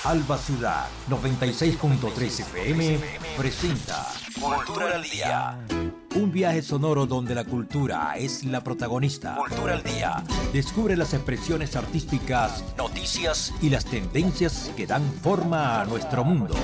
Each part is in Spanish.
Alba Ciudad 96.3 FM presenta Cultura al Día. Un viaje sonoro donde la cultura es la protagonista. Cultura al Día. Descubre las expresiones artísticas, noticias y las tendencias que dan forma a nuestro mundo.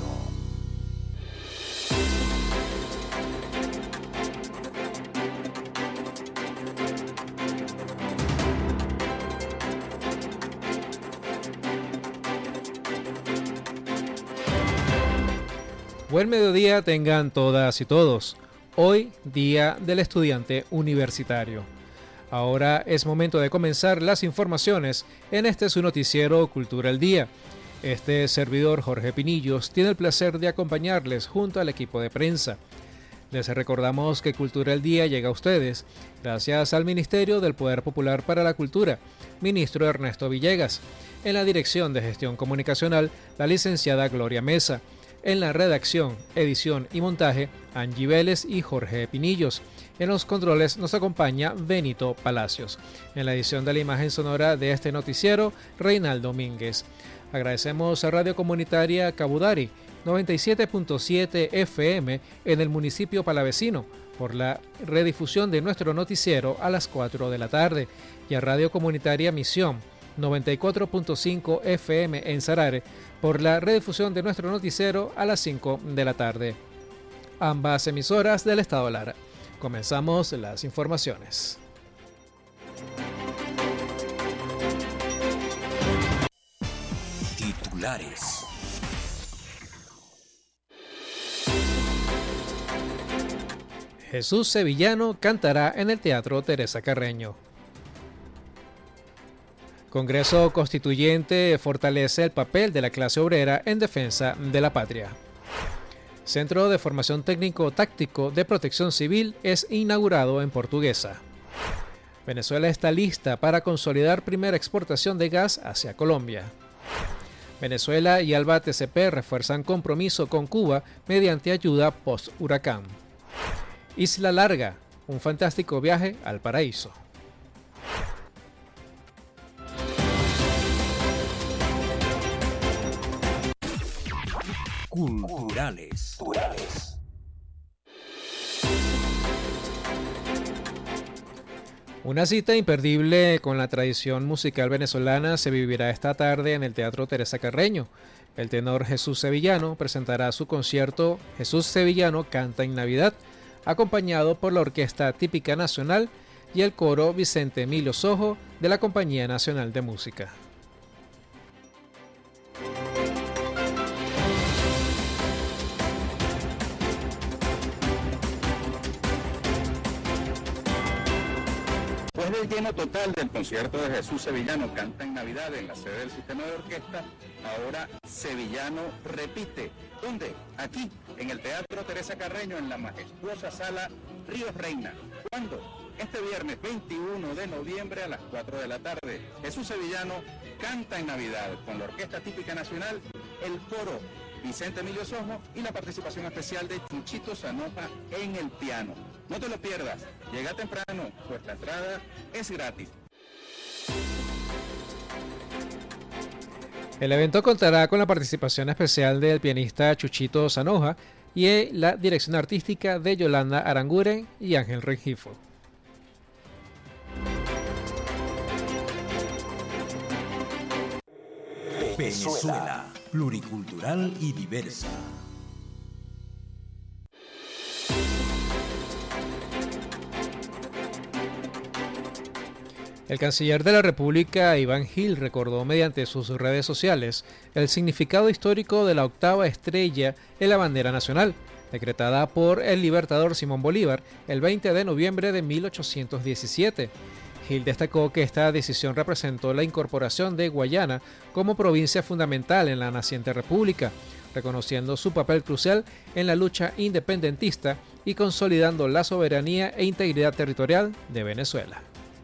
Buen mediodía tengan todas y todos. Hoy, Día del Estudiante Universitario. Ahora es momento de comenzar las informaciones en este su noticiero Cultura al Día. Este servidor Jorge Pinillos tiene el placer de acompañarles junto al equipo de prensa. Les recordamos que Cultura al Día llega a ustedes gracias al Ministerio del Poder Popular para la Cultura, ministro Ernesto Villegas. En la Dirección de Gestión Comunicacional, la licenciada Gloria Mesa. En la redacción, edición y montaje, Angie Vélez y Jorge Pinillos. En los controles nos acompaña Benito Palacios. En la edición de la imagen sonora de este noticiero, Reinaldo Domínguez. Agradecemos a Radio Comunitaria Cabudari, 97.7 FM en el municipio palavecino, por la redifusión de nuestro noticiero a las 4 de la tarde, y a Radio Comunitaria Misión, 94.5 FM en Sarare, por la redifusión de nuestro noticiero a las 5 de la tarde. Ambas emisoras del Estado Lara. Comenzamos las informaciones. Titulares. Jesús Sevillano cantará en el Teatro Teresa Carreño. Congreso Constituyente fortalece el papel de la clase obrera en defensa de la patria. Centro de Formación Técnico-Táctico de Protección Civil es inaugurado en Portuguesa. Venezuela está lista para consolidar primera exportación de gas hacia Colombia. Venezuela y Alba TCP refuerzan compromiso con Cuba mediante ayuda post-huracán. Isla Larga, un fantástico viaje al paraíso. Culturales. Una cita imperdible con la tradición musical venezolana se vivirá esta tarde en el Teatro Teresa Carreño. El tenor Jesús Sevillano presentará su concierto Jesús Sevillano Canta en Navidad, acompañado por la Orquesta Típica Nacional y el coro Vicente Emilio Sojo de la Compañía Nacional de Música. Después del lleno total del concierto de Jesús Sevillano Canta en Navidad en la sede del sistema de orquesta, ahora Sevillano repite. ¿Dónde? Aquí, en el Teatro Teresa Carreño, en la majestuosa sala Ríos Reina. ¿Cuándo? Este viernes 21 de noviembre a las 4 de la tarde. Jesús Sevillano Canta en Navidad con la Orquesta Típica Nacional, el coro Vicente Emilio Sojo y la participación especial de Chuchito Sanoja en el piano. No te lo pierdas, llega temprano, pues la entrada es gratis. El evento contará con la participación especial del pianista Chuchito Sanoja y la dirección artística de Yolanda Aranguren y Ángel Rengifo. Venezuela, pluricultural y diversa. El canciller de la República, Iván Gil, recordó mediante sus redes sociales el significado histórico de la octava estrella en la bandera nacional, decretada por el libertador Simón Bolívar el 20 de noviembre de 1817. Gil destacó que esta decisión representó la incorporación de Guayana como provincia fundamental en la naciente república, reconociendo su papel crucial en la lucha independentista y consolidando la soberanía e integridad territorial de Venezuela.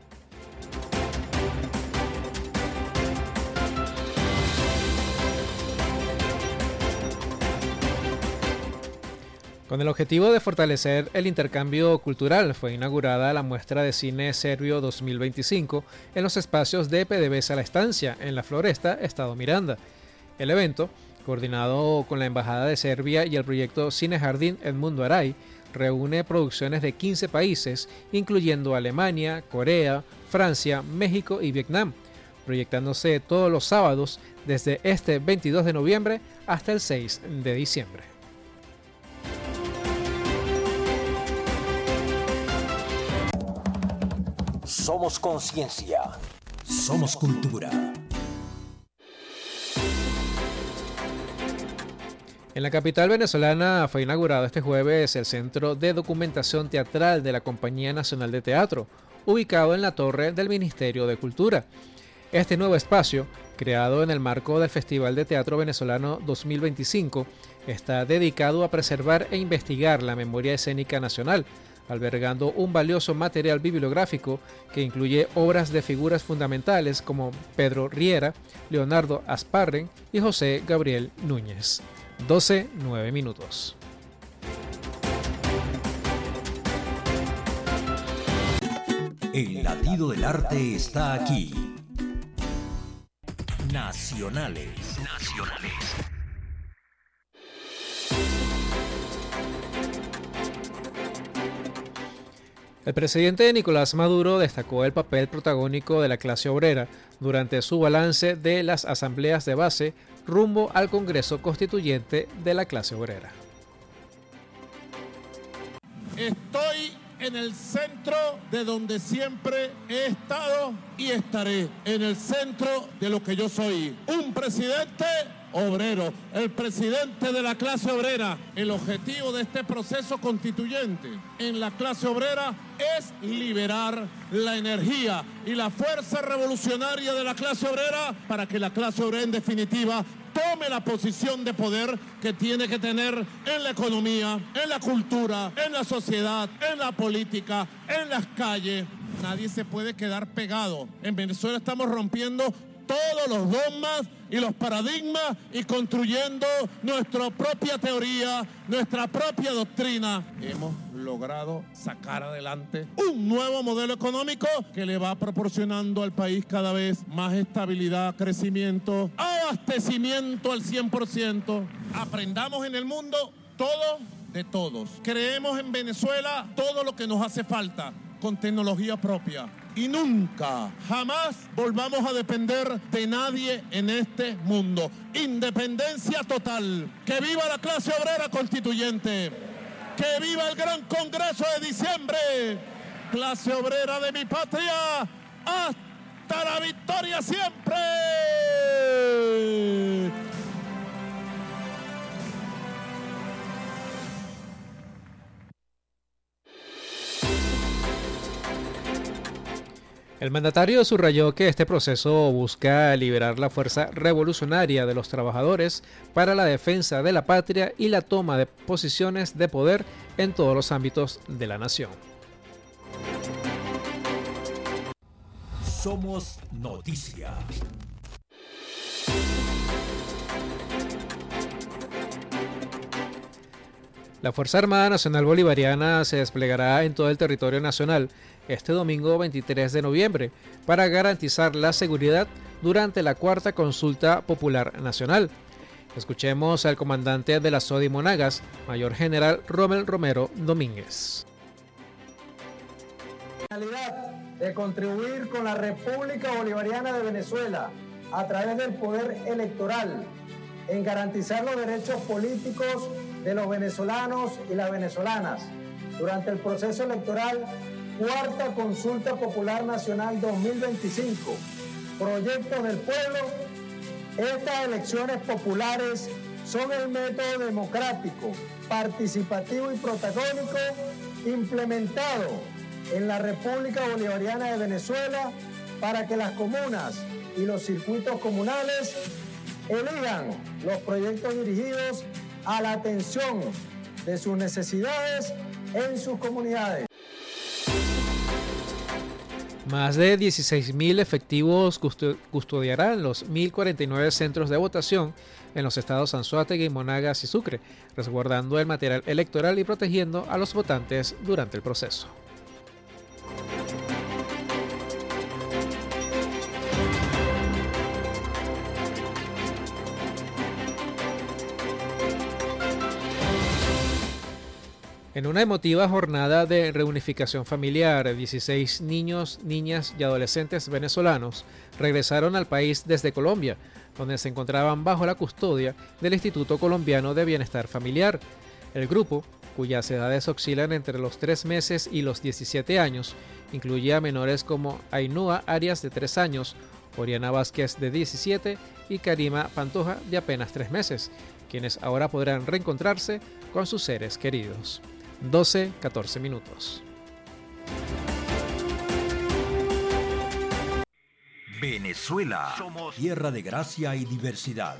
Con el objetivo de fortalecer el intercambio cultural, fue inaugurada la muestra de cine serbio 2025 en los espacios de PDVSA La Estancia, en La Floresta, Estado Miranda. El evento, coordinado con la Embajada de Serbia y el proyecto Cine Jardín Edmundo Aray, reúne producciones de 15 países, incluyendo Alemania, Corea, Francia, México y Vietnam, proyectándose todos los sábados desde este 22 de noviembre hasta el 6 de diciembre. Somos conciencia, somos cultura. En la capital venezolana fue inaugurado este jueves el Centro de Documentación Teatral de la Compañía Nacional de Teatro, ubicado en la torre del Ministerio de Cultura. Este nuevo espacio, creado en el marco del Festival de Teatro Venezolano 2025, está dedicado a preservar e investigar la memoria escénica nacional, albergando un valioso material bibliográfico que incluye obras de figuras fundamentales como Pedro Riera, Leonardo Asparren y José Gabriel Núñez. 12:09. El latido del arte está aquí. Nacionales. El presidente Nicolás Maduro destacó el papel protagónico de la clase obrera durante su balance de las asambleas de base rumbo al Congreso Constituyente de la clase obrera. Estoy en el centro de donde siempre he estado y estaré, en el centro de lo que yo soy, un presidente obrero, el presidente de la clase obrera. El objetivo de este proceso constituyente en la clase obrera es liberar la energía y la fuerza revolucionaria de la clase obrera para que la clase obrera en definitiva tome la posición de poder que tiene que tener en la economía, en la cultura, en la sociedad, en la política, en las calles. Nadie se puede quedar pegado. En Venezuela estamos rompiendo todos los dogmas y los paradigmas y construyendo nuestra propia teoría, nuestra propia doctrina. Hemos logrado sacar adelante un nuevo modelo económico que le va proporcionando al país cada vez más estabilidad, crecimiento, abastecimiento al 100%. Aprendamos en el mundo todo de todos. Creemos en Venezuela todo lo que nos hace falta con tecnología propia. Y nunca, jamás volvamos a depender de nadie en este mundo. Independencia total. ¡Que viva la clase obrera constituyente! ¡Que viva el gran Congreso de diciembre! ¡Clase obrera de mi patria! ¡Hasta la victoria siempre! El mandatario subrayó que este proceso busca liberar la fuerza revolucionaria de los trabajadores para la defensa de la patria y la toma de posiciones de poder en todos los ámbitos de la nación. Somos noticia. La Fuerza Armada Nacional Bolivariana se desplegará en todo el territorio nacional este domingo 23 de noviembre para garantizar la seguridad durante la cuarta consulta popular nacional. Escuchemos al comandante de la SODI Monagas, Mayor General Rommel Romero Domínguez. La finalidad de contribuir con la República Bolivariana de Venezuela a través del poder electoral en garantizar los derechos políticos de los venezolanos y las venezolanas durante el proceso electoral Cuarta Consulta Popular Nacional 2025, Proyectos del Pueblo. Estas elecciones populares son el método democrático, participativo y protagónico implementado en la República Bolivariana de Venezuela para que las comunas y los circuitos comunales elijan los proyectos dirigidos a la atención de sus necesidades en sus comunidades. Más de 16.000 efectivos custodiarán los 1.049 centros de votación en los estados Anzoátegui, Monagas y Sucre, resguardando el material electoral y protegiendo a los votantes durante el proceso. En una emotiva jornada de reunificación familiar, 16 niños, niñas y adolescentes venezolanos regresaron al país desde Colombia, donde se encontraban bajo la custodia del Instituto Colombiano de Bienestar Familiar. El grupo, cuyas edades oscilan entre los 3 meses y los 17 años, incluía a menores como Ainhoa Arias de 3 años, Oriana Vázquez de 17 y Karima Pantoja de apenas 3 meses, quienes ahora podrán reencontrarse con sus seres queridos. 12:14 minutos. Venezuela, somos tierra de gracia y diversidad.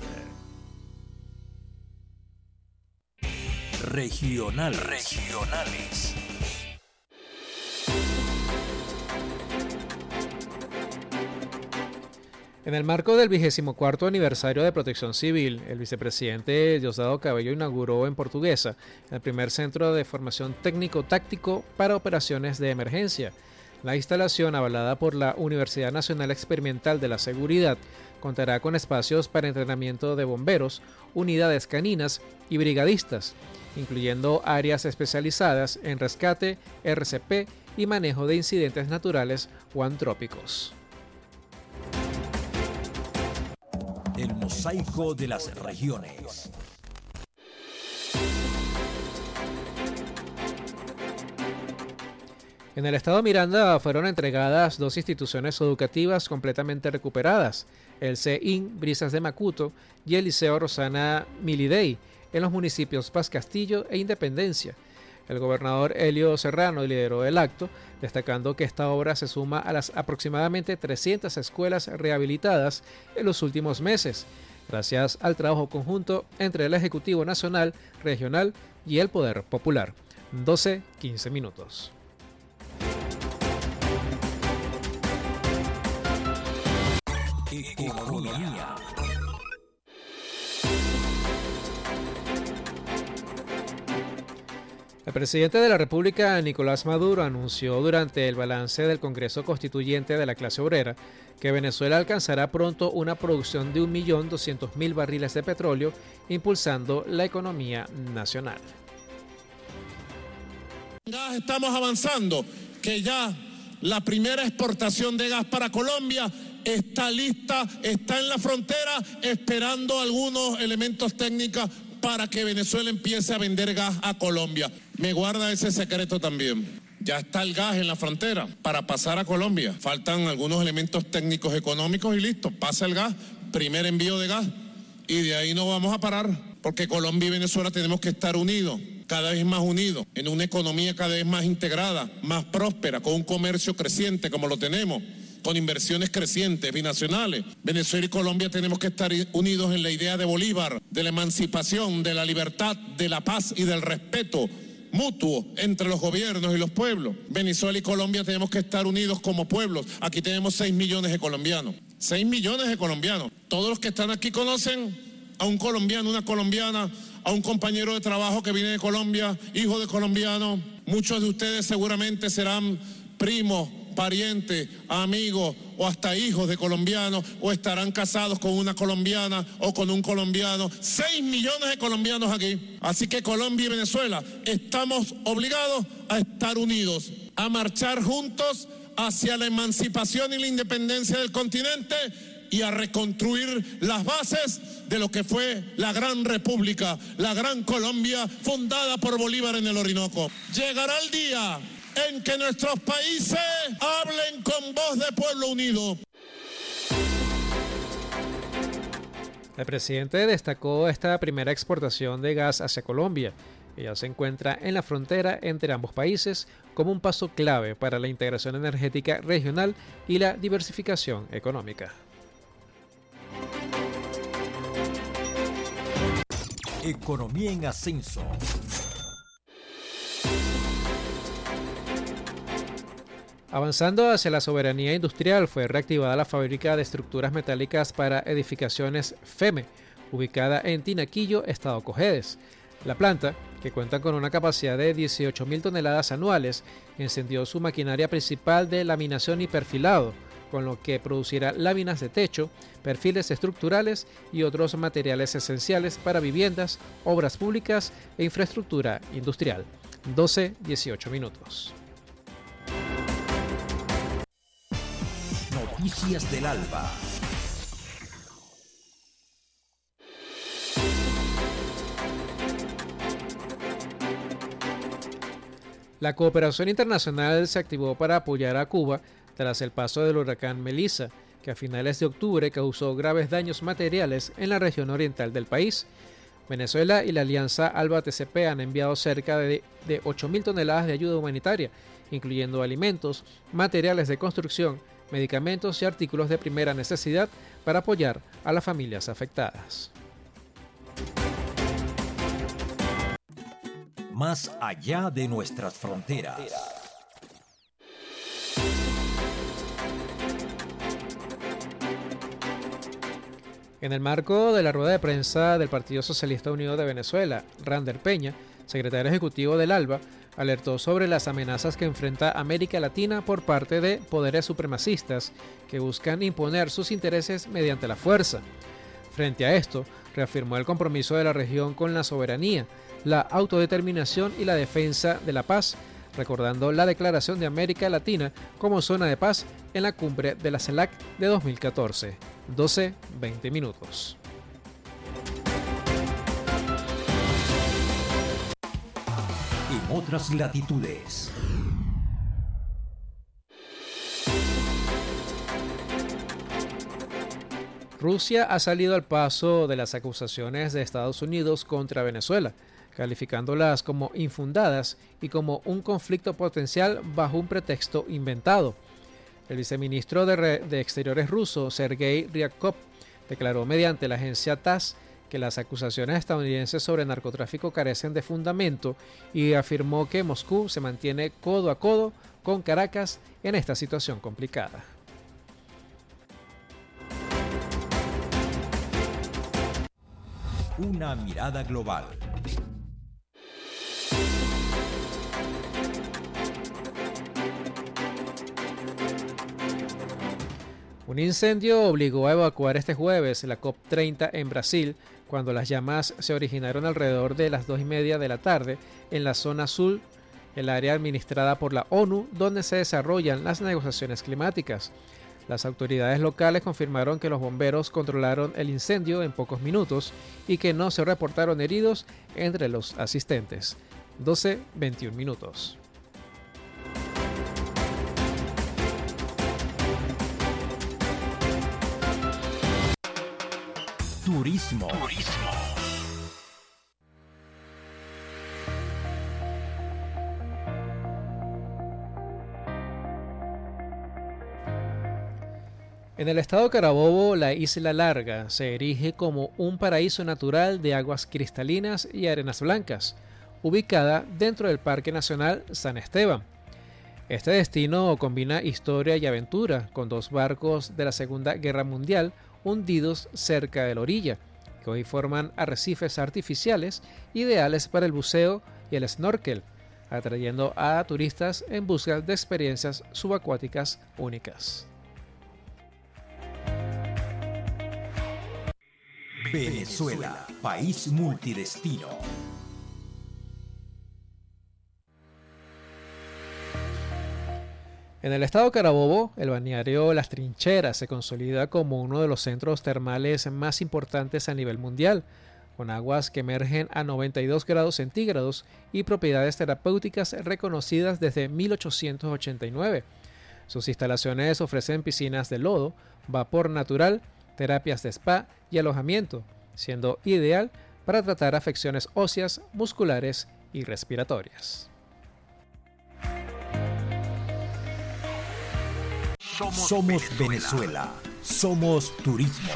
Regionales. En el marco del 24º aniversario de Protección Civil, el vicepresidente Diosdado Cabello inauguró en Portuguesa el primer centro de formación técnico-táctico para operaciones de emergencia. La instalación, avalada por la Universidad Nacional Experimental de la Seguridad, contará con espacios para entrenamiento de bomberos, unidades caninas y brigadistas, incluyendo áreas especializadas en rescate, RCP y manejo de incidentes naturales o antrópicos. El mosaico de las regiones. En el estado Miranda fueron entregadas 2 instituciones educativas completamente recuperadas, el CEIN Brisas de Macuto y el Liceo Rosana Milidey, en los municipios Paz Castillo e Independencia. El gobernador Elio Serrano lideró el acto, destacando que esta obra se suma a las aproximadamente 300 escuelas rehabilitadas en los últimos meses, gracias al trabajo conjunto entre el Ejecutivo Nacional, Regional y el Poder Popular. 12:15 minutos. Economía. El presidente de la República, Nicolás Maduro, anunció durante el balance del Congreso Constituyente de la clase obrera que Venezuela alcanzará pronto una producción de 1.200.000 barriles de petróleo, impulsando la economía nacional. Gas estamos avanzando, que ya la primera exportación de gas para Colombia está lista, está en la frontera, esperando algunos elementos técnicos para que Venezuela empiece a vender gas a Colombia. Me guarda ese secreto también. Ya está el gas en la frontera para pasar a Colombia. Faltan algunos elementos técnicos económicos y listo, pasa el gas, primer envío de gas. Y de ahí no vamos a parar, porque Colombia y Venezuela tenemos que estar unidos, cada vez más unidos, en una economía cada vez más integrada, más próspera, con un comercio creciente como lo tenemos, con inversiones crecientes, binacionales. Venezuela y Colombia tenemos que estar unidos en la idea de Bolívar, de la emancipación, de la libertad, de la paz y del respeto mutuo entre los gobiernos y los pueblos. Venezuela y Colombia tenemos que estar unidos como pueblos. Aquí tenemos 6 millones de colombianos. 6 millones de colombianos. Todos los que están aquí conocen a un colombiano, una colombiana, a un compañero de trabajo que viene de Colombia, hijo de colombiano. Muchos de ustedes seguramente serán primos, parientes, amigos o hasta hijos de colombianos, o estarán casados con una colombiana o con un colombiano. 6 millones de colombianos aquí. Así que Colombia y Venezuela estamos obligados a estar unidos, a marchar juntos hacia la emancipación y la independencia del continente y a reconstruir las bases de lo que fue la gran república, la gran Colombia, fundada por Bolívar en el Orinoco. Llegará el día en que nuestros países hablen con voz de pueblo unido. El presidente destacó esta primera exportación de gas hacia Colombia, que ya se encuentra en la frontera entre ambos países, como un paso clave para la integración energética regional y la diversificación económica. Economía en ascenso. Avanzando hacia la soberanía industrial, fue reactivada la fábrica de estructuras metálicas para edificaciones FEME, ubicada en Tinaquillo, estado Cojedes. La planta, que cuenta con una capacidad de 18.000 toneladas anuales, encendió su maquinaria principal de laminación y perfilado, con lo que producirá láminas de techo, perfiles estructurales y otros materiales esenciales para viviendas, obras públicas e infraestructura industrial. 12:18 minutos. Noticias del Alba. La cooperación internacional se activó para apoyar a Cuba tras el paso del huracán Melissa, que a finales de octubre causó graves daños materiales en la región oriental del país. Venezuela y la Alianza ALBA-TCP han enviado cerca de 8.000 toneladas de ayuda humanitaria, incluyendo alimentos, materiales de construcción, medicamentos y artículos de primera necesidad para apoyar a las familias afectadas. Más allá de nuestras fronteras. En el marco de la rueda de prensa del Partido Socialista Unido de Venezuela, Rander Peña, secretario ejecutivo del ALBA, alertó sobre las amenazas que enfrenta América Latina por parte de poderes supremacistas que buscan imponer sus intereses mediante la fuerza. Frente a esto, reafirmó el compromiso de la región con la soberanía, la autodeterminación y la defensa de la paz, recordando la declaración de América Latina como zona de paz en la cumbre de la CELAC de 2014. 12:20 minutos. En otras latitudes. Rusia ha salido al paso de las acusaciones de Estados Unidos contra Venezuela, calificándolas como infundadas y como un conflicto potencial bajo un pretexto inventado. El viceministro de Exteriores ruso, Sergei Ryabkov, declaró mediante la agencia TASS que las acusaciones estadounidenses sobre narcotráfico carecen de fundamento y afirmó que Moscú se mantiene codo a codo con Caracas en esta situación complicada. Una mirada global. Un incendio obligó a evacuar este jueves la COP30 en Brasil, cuando las llamas se originaron alrededor de las 2:30 de la tarde en la zona sur, el área administrada por la ONU, donde se desarrollan las negociaciones climáticas. Las autoridades locales confirmaron que los bomberos controlaron el incendio en pocos minutos y que no se reportaron heridos entre los asistentes. 12:21 minutos. Turismo. En el estado Carabobo, la Isla Larga se erige como un paraíso natural de aguas cristalinas y arenas blancas, ubicada dentro del Parque Nacional San Esteban. Este destino combina historia y aventura con 2 barcos de la Segunda Guerra Mundial hundidos cerca de la orilla, que hoy forman arrecifes artificiales ideales para el buceo y el snorkel, atrayendo a turistas en busca de experiencias subacuáticas únicas. Venezuela, país multidestino. En el estado Carabobo, el balneario Las Trincheras se consolida como uno de los centros termales más importantes a nivel mundial, con aguas que emergen a 92 grados centígrados y propiedades terapéuticas reconocidas desde 1889. Sus instalaciones ofrecen piscinas de lodo, vapor natural, terapias de spa y alojamiento, siendo ideal para tratar afecciones óseas, musculares y respiratorias. Somos Venezuela. Somos turismo.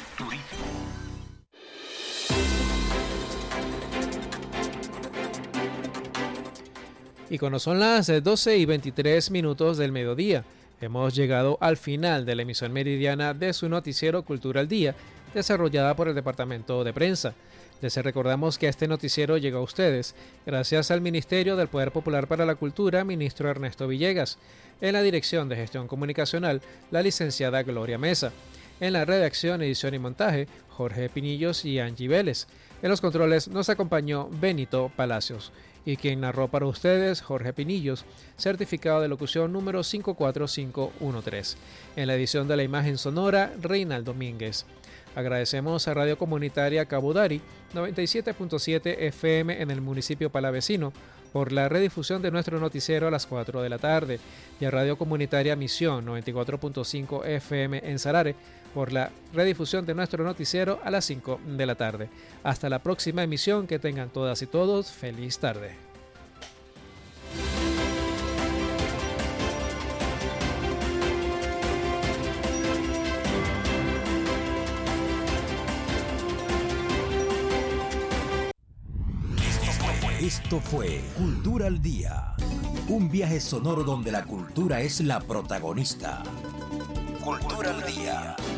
Y cuando son las 12:23 minutos del mediodía, hemos llegado al final de la emisión meridiana de su noticiero Cultura al Día, desarrollada por el Departamento de Prensa. Les recordamos que este noticiero llega a ustedes gracias al Ministerio del Poder Popular para la Cultura, ministro Ernesto Villegas. En la Dirección de Gestión Comunicacional, la licenciada Gloria Mesa. En la redacción, edición y montaje, Jorge Pinillos y Angie Vélez. En los controles nos acompañó Benito Palacios. Y quien narró para ustedes, Jorge Pinillos, certificado de locución número 54513. En la edición de la imagen sonora, Reinaldo Domínguez. Agradecemos a Radio Comunitaria Cabudari, 97.7 FM en el municipio palavecino, por la redifusión de nuestro noticiero a las 4 de la tarde, y a Radio Comunitaria Misión, 94.5 FM en Sarare, por la redifusión de nuestro noticiero a las 5 de la tarde. Hasta la próxima emisión, que tengan todas y todos feliz tarde. Esto fue Cultura al Día, un viaje sonoro donde la cultura es la protagonista. Cultura al Día.